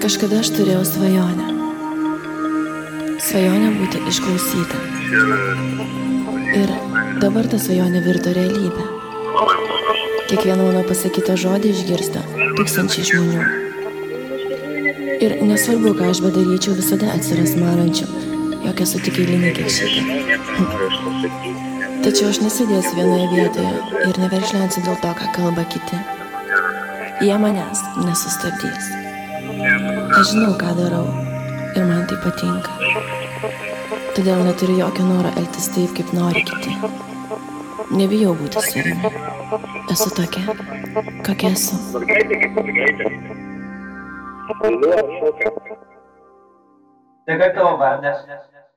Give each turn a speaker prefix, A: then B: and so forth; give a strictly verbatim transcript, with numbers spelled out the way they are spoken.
A: Kažkada aš turėjau svajonę. Svajonę būti išklausyta. Ir dabar ta svajonė virto realybę. Kiekvieną mano pasakytą žodį išgirsta tūkstančiai žmonių. Ir nesvarbu, ką aš bedaryčiau, visada atsiras manančių, jog esu tik eilinė kekšytė. Tačiau aš nesėdėsiu vienoje vietoje ir neverkšlensiu dėl to, ką kalba kiti. Jie manęs nesustabdys. Aš žinau, ką darau ir man tai patinka. Todėl neturiu jokio noro elgtis taip, kaip nori kiti. Nebijau būti savimi. Esu tokia, kokia esu.
B: Tai kaip tavo vardas?